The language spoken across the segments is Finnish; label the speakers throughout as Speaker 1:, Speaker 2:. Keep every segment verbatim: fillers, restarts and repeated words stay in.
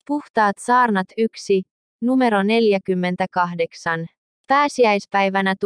Speaker 1: Puhtaat saarnat yksi, numero neljäkymmentäkahdeksan. Pääsiäispäivänä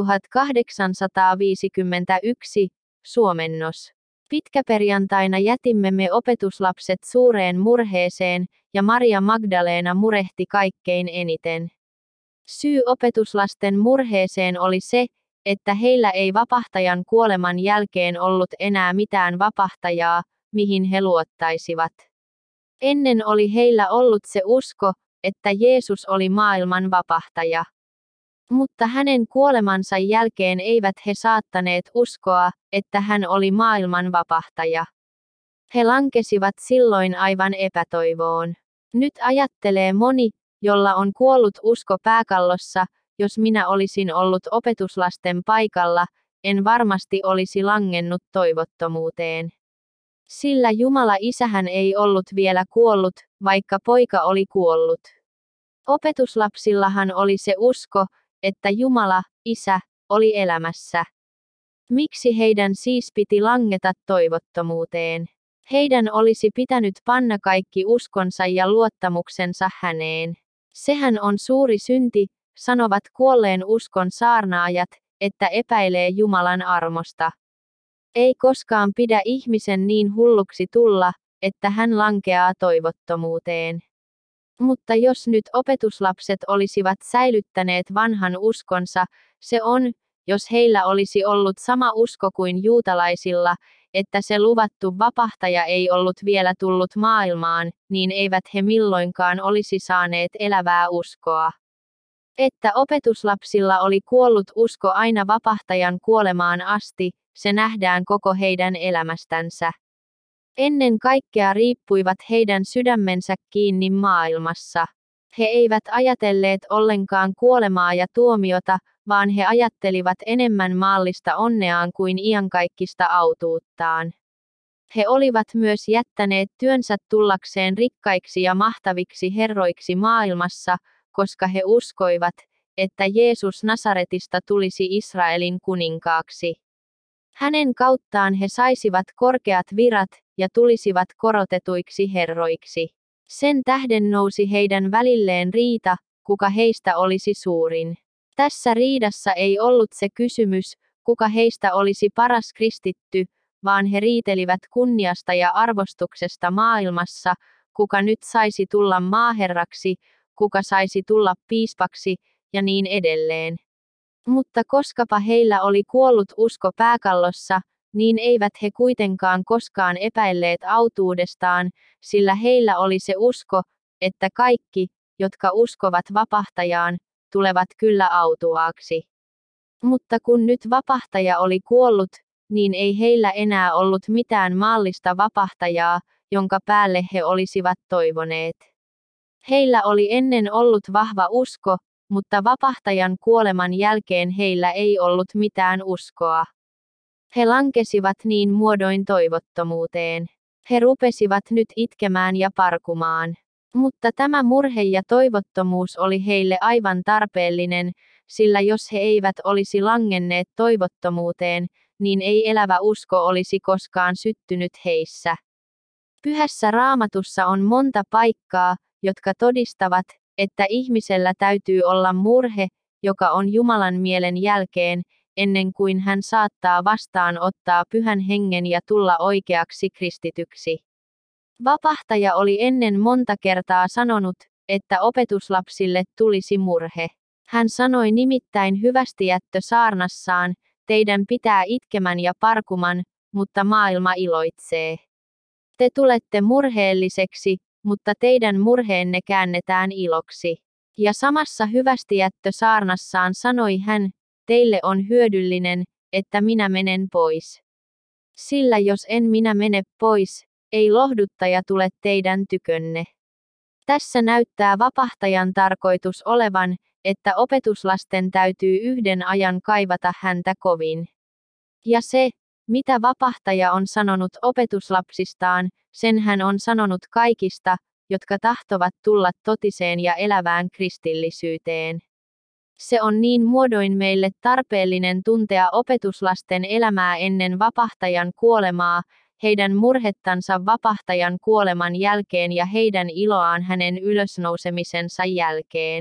Speaker 1: tuhatkahdeksansataaviisikymmentäyksi, suomennos. Pitkäperjantaina jätimme me opetuslapset suureen murheeseen, ja Maria Magdalena murehti kaikkein eniten. Syy opetuslasten murheeseen oli se, että heillä ei vapahtajan kuoleman jälkeen ollut enää mitään vapahtajaa, mihin he luottaisivat. Ennen oli heillä ollut se usko, että Jeesus oli maailman vapahtaja. Mutta hänen kuolemansa jälkeen eivät he saattaneet uskoa, että hän oli maailman vapahtaja. He lankesivat silloin aivan epätoivoon. Nyt ajattelee moni, jolla on kuollut usko pääkallossa, jos minä olisin ollut opetuslasten paikalla, en varmasti olisi langennut toivottomuuteen. Sillä Jumala Isähän ei ollut vielä kuollut, vaikka poika oli kuollut. Opetuslapsillahan oli se usko, että Jumala, Isä, oli elämässä. Miksi heidän siis piti langeta toivottomuuteen? Heidän olisi pitänyt panna kaikki uskonsa ja luottamuksensa häneen. Sehän on suuri synti, sanovat kuolleen uskon saarnaajat, että epäilee Jumalan armosta. Ei koskaan pidä ihmisen niin hulluksi tulla, että hän lankeaa toivottomuuteen. Mutta jos nyt opetuslapset olisivat säilyttäneet vanhan uskonsa, se on, jos heillä olisi ollut sama usko kuin juutalaisilla, että se luvattu vapahtaja ei ollut vielä tullut maailmaan, niin eivät he milloinkaan olisi saaneet elävää uskoa. Että opetuslapsilla oli kuollut usko aina vapahtajan kuolemaan asti, se nähdään koko heidän elämästänsä. Ennen kaikkea riippuivat heidän sydämensä kiinni maailmassa. He eivät ajatelleet ollenkaan kuolemaa ja tuomiota, vaan he ajattelivat enemmän maallista onneaan kuin iankaikkista autuuttaan. He olivat myös jättäneet työnsä tullakseen rikkaiksi ja mahtaviksi herroiksi maailmassa, koska he uskoivat, että Jeesus Nasaretista tulisi Israelin kuninkaaksi. Hänen kauttaan he saisivat korkeat virat, ja tulisivat korotetuiksi herroiksi. Sen tähden nousi heidän välilleen riita, kuka heistä olisi suurin. Tässä riidassa ei ollut se kysymys, kuka heistä olisi paras kristitty, vaan he riitelivät kunniasta ja arvostuksesta maailmassa, kuka nyt saisi tulla maaherraksi, kuka saisi tulla piispaksi, ja niin edelleen. Mutta koskapa heillä oli kuollut usko pääkallossa, niin eivät he kuitenkaan koskaan epäilleet autuudestaan, sillä heillä oli se usko, että kaikki, jotka uskovat vapahtajaan, tulevat kyllä autuaaksi. Mutta kun nyt vapahtaja oli kuollut, niin ei heillä enää ollut mitään maallista vapahtajaa, jonka päälle he olisivat toivoneet. Heillä oli ennen ollut vahva usko, mutta vapahtajan kuoleman jälkeen heillä ei ollut mitään uskoa. He lankesivat niin muodoin toivottomuuteen. He rupesivat nyt itkemään ja parkumaan. Mutta tämä murhe ja toivottomuus oli heille aivan tarpeellinen, sillä jos he eivät olisi langenneet toivottomuuteen, niin ei elävä usko olisi koskaan syttynyt heissä. Pyhässä Raamatussa on monta paikkaa, jotka todistavat, että ihmisellä täytyy olla murhe, joka on Jumalan mielen jälkeen, ennen kuin hän saattaa vastaanottaa Pyhän Hengen ja tulla oikeaksi kristityksi. Vapahtaja oli ennen monta kertaa sanonut, että opetuslapsille tulisi murhe. Hän sanoi nimittäin hyvästijättö saarnassaan, teidän pitää itkemän ja parkuman, mutta maailma iloitsee. Te tulette murheelliseksi, mutta teidän murheenne käännetään iloksi. Ja samassa hyvästijättö saarnassaan sanoi hän, teille on hyödyllinen, että minä menen pois. Sillä jos en minä mene pois, ei lohduttaja tule teidän tykönne. Tässä näyttää vapahtajan tarkoitus olevan, että opetuslasten täytyy yhden ajan kaivata häntä kovin. Ja se, mitä vapahtaja on sanonut opetuslapsistaan, sen hän on sanonut kaikista, jotka tahtovat tulla totiseen ja elävään kristillisyyteen. Se on niin muodoin meille tarpeellinen tuntea opetuslasten elämää ennen vapahtajan kuolemaa, heidän murhettansa vapahtajan kuoleman jälkeen ja heidän iloaan hänen ylösnousemisensa jälkeen.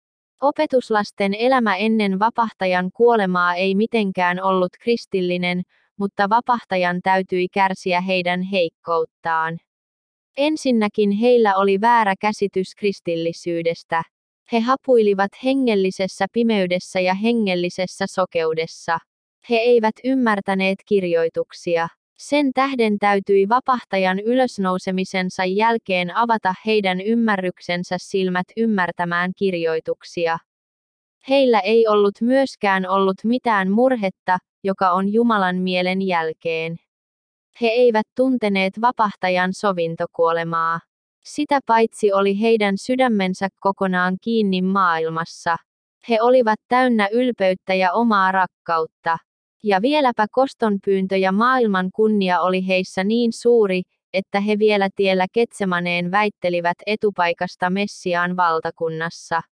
Speaker 1: Opetuslasten elämä ennen vapahtajan kuolemaa ei mitenkään ollut kristillinen, mutta vapahtajan täytyi kärsiä heidän heikkouttaan. Ensinnäkin heillä oli väärä käsitys kristillisyydestä. He hapuilivat hengellisessä pimeydessä ja hengellisessä sokeudessa. He eivät ymmärtäneet kirjoituksia. Sen tähden täytyi vapahtajan ylösnousemisensa jälkeen avata heidän ymmärryksensä silmät ymmärtämään kirjoituksia. Heillä ei ollut myöskään ollut mitään murhetta, joka on Jumalan mielen jälkeen. He eivät tunteneet vapahtajan sovintokuolemaa. Sitä paitsi oli heidän sydämensä kokonaan kiinni maailmassa. He olivat täynnä ylpeyttä ja omaa rakkautta. Ja vieläpä kostonpyyntö ja maailman kunnia oli heissä niin suuri, että he vielä tiellä Getsemaneen väittelivät etupaikasta Messiaan valtakunnassa.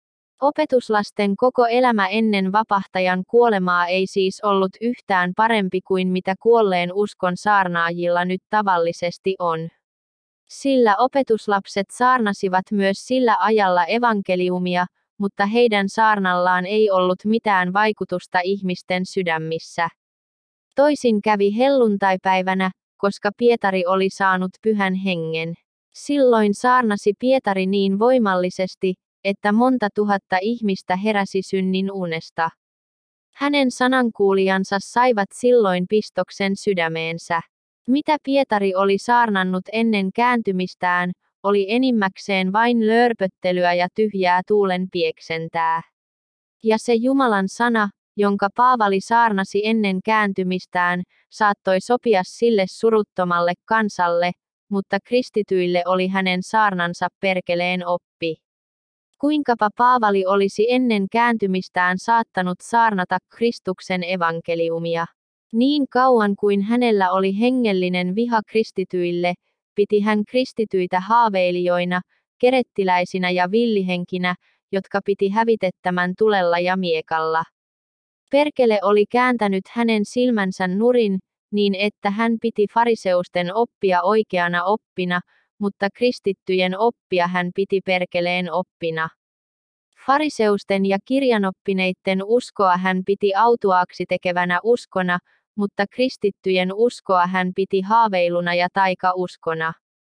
Speaker 1: Opetuslasten koko elämä ennen vapahtajan kuolemaa ei siis ollut yhtään parempi kuin mitä kuolleen uskon saarnaajilla nyt tavallisesti on. Sillä opetuslapset saarnasivat myös sillä ajalla evankeliumia, mutta heidän saarnallaan ei ollut mitään vaikutusta ihmisten sydämissä. Toisin kävi helluntaipäivänä, koska Pietari oli saanut pyhän hengen. Silloin saarnasi Pietari niin voimallisesti, että monta tuhatta ihmistä heräsi synnin unesta. Hänen sanankuulijansa saivat silloin pistoksen sydämeensä. Mitä Pietari oli saarnannut ennen kääntymistään, oli enimmäkseen vain lörpöttelyä ja tyhjää tuulen pieksentää. Ja se Jumalan sana, jonka Paavali saarnasi ennen kääntymistään, saattoi sopia sille suruttomalle kansalle, mutta kristityille oli hänen saarnansa perkeleen oppi. Kuinkapa Paavali olisi ennen kääntymistään saattanut saarnata Kristuksen evankeliumia? Niin kauan kuin hänellä oli hengellinen viha kristityille, piti hän kristityitä haaveilijoina, kerettiläisinä ja villihenkinä, jotka piti hävitettämän tulella ja miekalla. Perkele oli kääntänyt hänen silmänsä nurin, niin että hän piti fariseusten oppia oikeana oppina, mutta kristittyjen oppia hän piti perkeleen oppina. Fariseusten ja kirjanoppineitten uskoa hän piti autuaaksi tekevänä uskona, mutta kristittyjen uskoa hän piti haaveiluna ja taikauskona.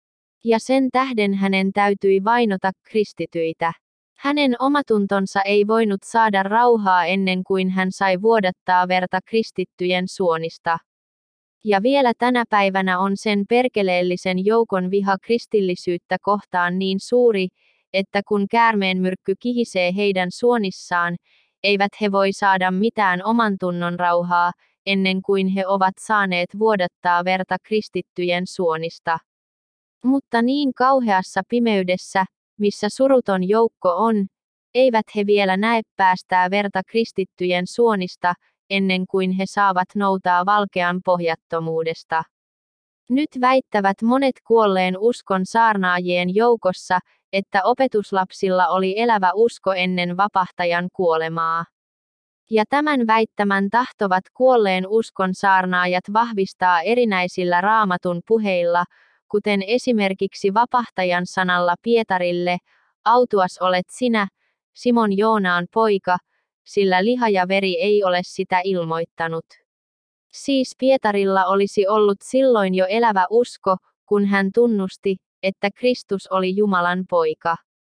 Speaker 1: Ja sen tähden hänen täytyi vainota kristityitä. Hänen omatuntonsa ei voinut saada rauhaa ennen kuin hän sai vuodattaa verta kristittyjen suonista. Ja vielä tänä päivänä on sen perkeleellisen joukon viha kristillisyyttä kohtaan niin suuri, että kun käärmeenmyrkky kihisee heidän suonissaan, eivät he voi saada mitään omantunnon rauhaa, ennen kuin he ovat saaneet vuodattaa verta kristittyjen suonista. Mutta niin kauheassa pimeydessä, missä suruton joukko on, eivät he vielä näe päästää verta kristittyjen suonista, ennen kuin he saavat noutaa valkean pohjattomuudesta. Nyt väittävät monet kuolleen uskon saarnaajien joukossa, että opetuslapsilla oli elävä usko ennen vapahtajan kuolemaa. Ja tämän väittämän tahtovat kuolleen uskon saarnaajat vahvistaa erinäisillä raamatun puheilla, kuten esimerkiksi vapahtajan sanalla Pietarille, autuas olet sinä, Simon Joonaan poika, sillä liha ja veri ei ole sitä ilmoittanut. Siis Pietarilla olisi ollut silloin jo elävä usko, kun hän tunnusti, että Kristus oli Jumalan poika.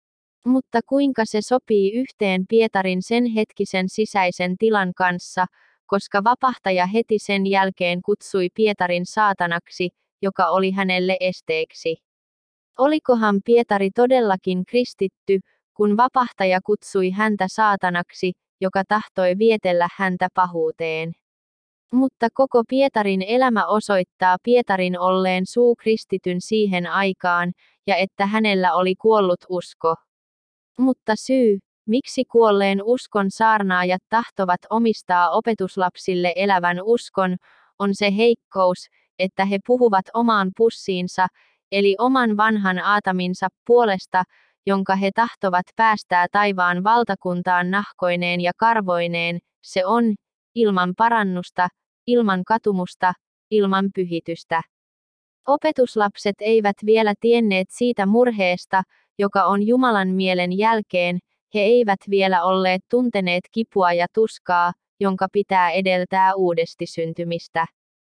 Speaker 1: Mutta kuinka se sopii yhteen Pietarin sen hetkisen sisäisen tilan kanssa, koska vapahtaja heti sen jälkeen kutsui Pietarin saatanaksi, joka oli hänelle esteeksi. Olikohan Pietari todellakin kristitty, kun vapahtaja kutsui häntä saatanaksi, joka tahtoi vietellä häntä pahuuteen? Mutta koko Pietarin elämä osoittaa Pietarin olleen suukristityn siihen aikaan, ja että hänellä oli kuollut usko. Mutta syy, miksi kuolleen uskon saarnaajat tahtovat omistaa opetuslapsille elävän uskon, on se heikkous, että he puhuvat omaan pussiinsa, eli oman vanhan aataminsa puolesta, jonka he tahtovat päästää taivaan valtakuntaan nahkoineen ja karvoineen, se on, ilman parannusta, ilman katumusta, ilman pyhitystä. Opetuslapset eivät vielä tienneet siitä murheesta, joka on Jumalan mielen jälkeen, he eivät vielä olleet tunteneet kipua ja tuskaa, jonka pitää edeltää uudesti syntymistä.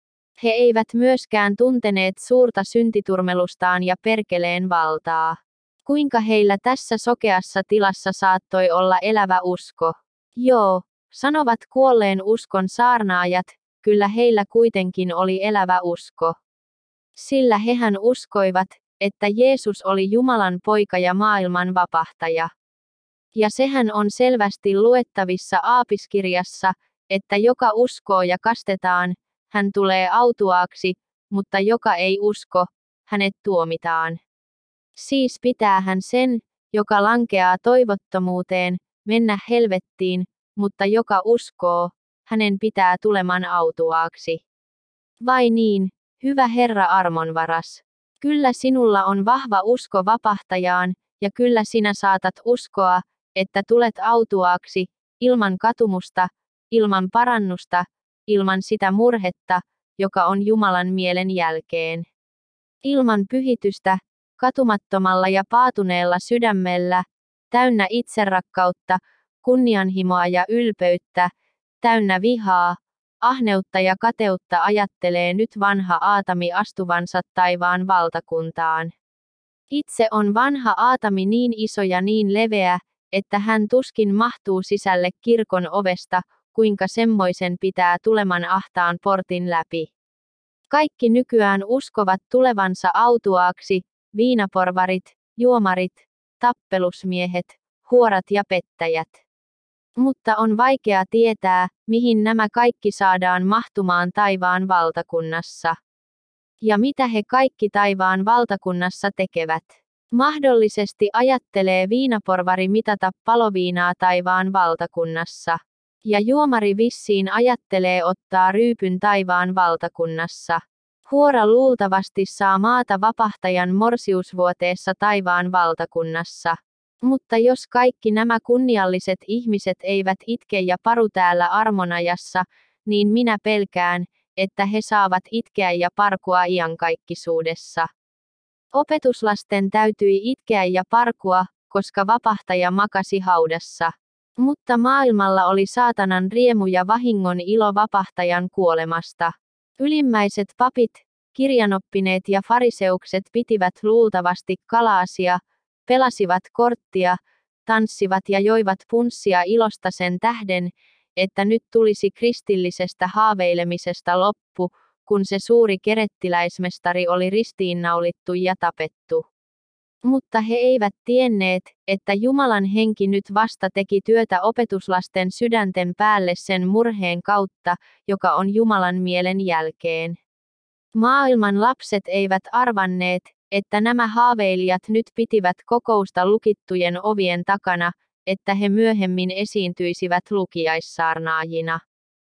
Speaker 1: He eivät myöskään tunteneet suurta syntiturmelustaan ja perkeleen valtaa. Kuinka heillä tässä sokeassa tilassa saattoi olla elävä usko? Joo, sanovat kuolleen uskon saarnaajat, kyllä heillä kuitenkin oli elävä usko. Sillä hehän uskoivat, että Jeesus oli Jumalan poika ja maailman vapahtaja. Ja sehän on selvästi luettavissa Aapiskirjassa, että joka uskoo ja kastetaan, hän tulee autuaaksi, mutta joka ei usko, hänet tuomitaan. Siis pitää hän sen, joka lankeaa toivottomuuteen, mennä helvettiin, mutta joka uskoo, hänen pitää tuleman autuaaksi. Vai niin, hyvä Herra armonvaras? Kyllä sinulla on vahva usko vapahtajaan, ja kyllä sinä saatat uskoa, että tulet autuaaksi, ilman katumusta, ilman parannusta, ilman sitä murhetta, joka on Jumalan mielen jälkeen. Ilman pyhitystä, katumattomalla ja paatuneella sydämellä, täynnä itserakkautta, kunnianhimoa ja ylpeyttä, täynnä vihaa, ahneutta ja kateutta ajattelee nyt vanha Aatami astuvansa taivaan valtakuntaan. Itse on vanha Aatami niin iso ja niin leveä, että hän tuskin mahtuu sisälle kirkon ovesta, kuinka semmoisen pitää tuleman ahtaan portin läpi. Kaikki nykyään uskovat tulevansa autuaaksi, viinaporvarit, juomarit, tappelusmiehet, huorat ja pettäjät. Mutta on vaikea tietää, mihin nämä kaikki saadaan mahtumaan taivaan valtakunnassa. Ja mitä he kaikki taivaan valtakunnassa tekevät? Mahdollisesti ajattelee viinaporvari mitata paloviinaa taivaan valtakunnassa. Ja juomari vissiin ajattelee ottaa ryypyn taivaan valtakunnassa. Huora luultavasti saa maata vapahtajan morsiusvuoteessa taivaan valtakunnassa. Mutta jos kaikki nämä kunnialliset ihmiset eivät itke ja paru täällä armonajassa, niin minä pelkään, että he saavat itkeä ja parkua iankaikkisuudessa. Opetuslasten täytyi itkeä ja parkua, koska vapahtaja makasi haudassa. Mutta maailmalla oli saatanan riemu ja vahingon ilo vapahtajan kuolemasta. Ylimmäiset papit, kirjanoppineet ja fariseukset pitivät luultavasti kalaasia, pelasivat korttia, tanssivat ja joivat punssia ilosta sen tähden, että nyt tulisi kristillisestä haaveilemisesta loppu, kun se suuri kerettiläismestari oli ristiinnaulittu ja tapettu. Mutta he eivät tienneet, että Jumalan henki nyt vasta teki työtä opetuslasten sydänten päälle sen murheen kautta, joka on Jumalan mielen jälkeen. Maailman lapset eivät arvanneet, että nämä haaveilijat nyt pitivät kokousta lukittujen ovien takana, että he myöhemmin esiintyisivät lukiaissaarnaajina.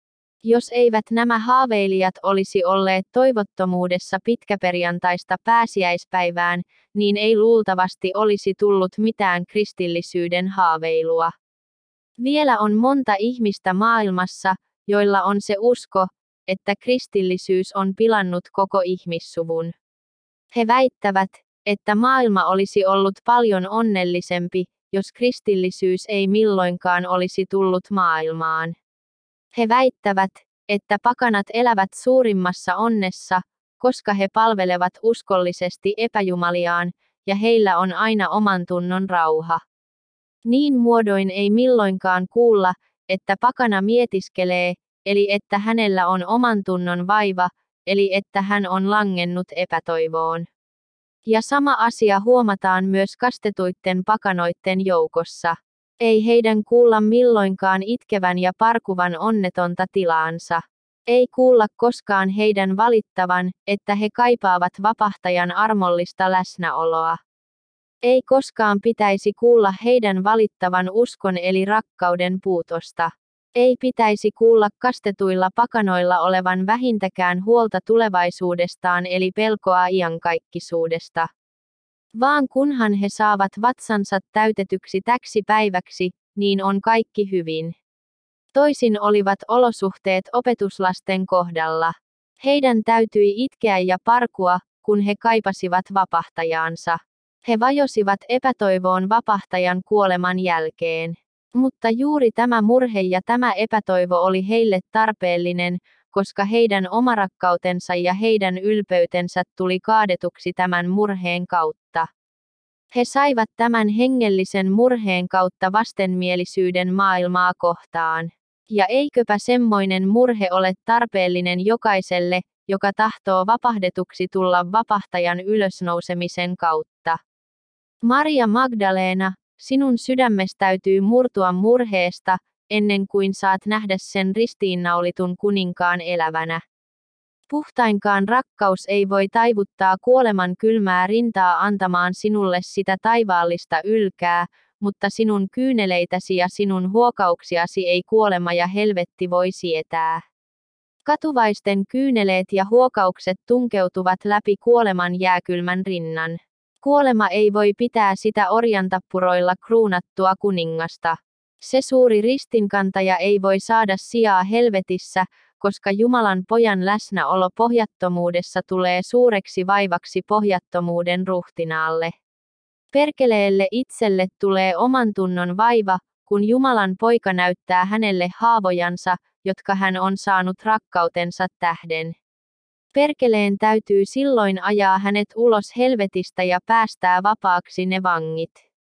Speaker 1: Jos eivät nämä haaveilijat olisi olleet toivottomuudessa pitkäperjantaista pääsiäispäivään, niin ei luultavasti olisi tullut mitään kristillisyyden haaveilua. Vielä on monta ihmistä maailmassa, joilla on se usko, että kristillisyys on pilannut koko ihmissuvun. He väittävät, että maailma olisi ollut paljon onnellisempi, jos kristillisyys ei milloinkaan olisi tullut maailmaan. He väittävät, että pakanat elävät suurimmassa onnessa, koska he palvelevat uskollisesti epäjumaliaan, ja heillä on aina omantunnon rauha. Niin muodoin ei milloinkaan kuulla, että pakana mietiskelee, eli että hänellä on omantunnon vaiva, eli että hän on langennut epätoivoon. Ja sama asia huomataan myös kastetuitten pakanoitten joukossa. Ei heidän kuulla milloinkaan itkevän ja parkuvan onnetonta tilaansa. Ei kuulla koskaan heidän valittavan, että he kaipaavat vapahtajan armollista läsnäoloa. Ei koskaan pitäisi kuulla heidän valittavan uskon eli rakkauden puutosta. Ei pitäisi kuulla kastetuilla pakanoilla olevan vähintäkään huolta tulevaisuudestaan eli pelkoa iankaikkisuudesta. Vaan kunhan he saavat vatsansa täytetyksi täksi päiväksi, niin on kaikki hyvin. Toisin olivat olosuhteet opetuslasten kohdalla. Heidän täytyi itkeä ja parkua, kun he kaipasivat vapahtajaansa. He vajosivat epätoivoon vapahtajan kuoleman jälkeen. Mutta juuri tämä murhe ja tämä epätoivo oli heille tarpeellinen, koska heidän omarakkautensa ja heidän ylpeytensä tuli kaadetuksi tämän murheen kautta. He saivat tämän hengellisen murheen kautta vastenmielisyyden maailmaa kohtaan. Ja eiköpä semmoinen murhe ole tarpeellinen jokaiselle, joka tahtoo vapahdetuksi tulla vapahtajan ylösnousemisen kautta. Maria Magdalena, sinun sydämes täytyy murtua murheesta, ennen kuin saat nähdä sen ristiinnaulitun kuninkaan elävänä. Puhtainkaan rakkaus ei voi taivuttaa kuoleman kylmää rintaa antamaan sinulle sitä taivaallista ylkää, mutta sinun kyyneleitäsi ja sinun huokauksiasi ei kuolema ja helvetti voi sietää. Katuvaisten kyyneleet ja huokaukset tunkeutuvat läpi kuoleman jääkylmän rinnan. Kuolema ei voi pitää sitä orjantappuroilla kruunattua kuningasta. Se suuri ristinkantaja ei voi saada sijaa helvetissä, koska Jumalan pojan läsnäolo pohjattomuudessa tulee suureksi vaivaksi pohjattomuuden ruhtinaalle. Perkeleelle itselle tulee oman tunnon vaiva, kun Jumalan poika näyttää hänelle haavojansa, jotka hän on saanut rakkautensa tähden. Perkeleen täytyy silloin ajaa hänet ulos helvetistä ja päästää vapaaksi ne vangit.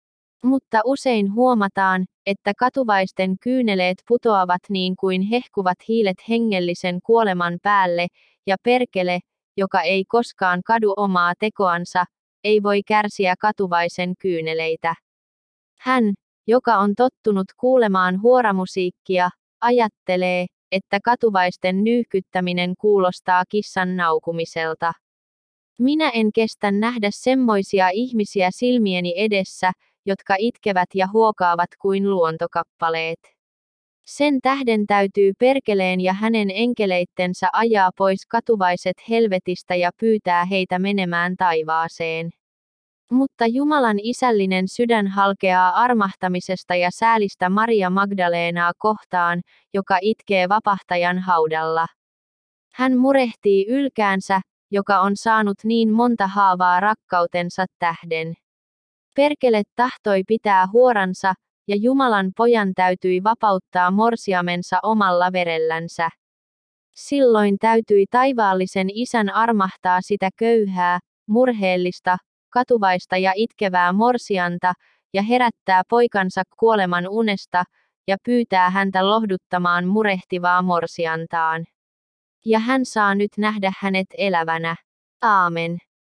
Speaker 1: Mutta usein huomataan, että katuvaisten kyyneleet putoavat niin kuin hehkuvat hiilet hengellisen kuoleman päälle, ja perkele, joka ei koskaan kadu omaa tekoansa, ei voi kärsiä katuvaisen kyyneleitä. Hän, joka on tottunut kuulemaan huoramusiikkia, ajattelee, että katuvaisten nyyhkyttäminen kuulostaa kissan naukumiselta. Minä en kestä nähdä semmoisia ihmisiä silmieni edessä, jotka itkevät ja huokaavat kuin luontokappaleet. Sen tähden täytyy perkeleen ja hänen enkeleittensä ajaa pois katuvaiset helvetistä ja pyytää heitä menemään taivaaseen. Mutta Jumalan isällinen sydän halkeaa armahtamisesta ja säälistä Maria Magdalenaa kohtaan, joka itkee vapahtajan haudalla. Hän murehtii ylkäänsä, joka on saanut niin monta haavaa rakkautensa tähden. Perkele tahtoi pitää huoransa, ja Jumalan pojan täytyi vapauttaa morsiamensa omalla verellänsä. Silloin täytyi taivaallisen isän armahtaa sitä köyhää, murheellista, katuvaista ja itkevää morsianta, ja herättää poikansa kuoleman unesta, ja pyytää häntä lohduttamaan murehtivaa morsiantaan. Ja hän saa nyt nähdä hänet elävänä. Aamen.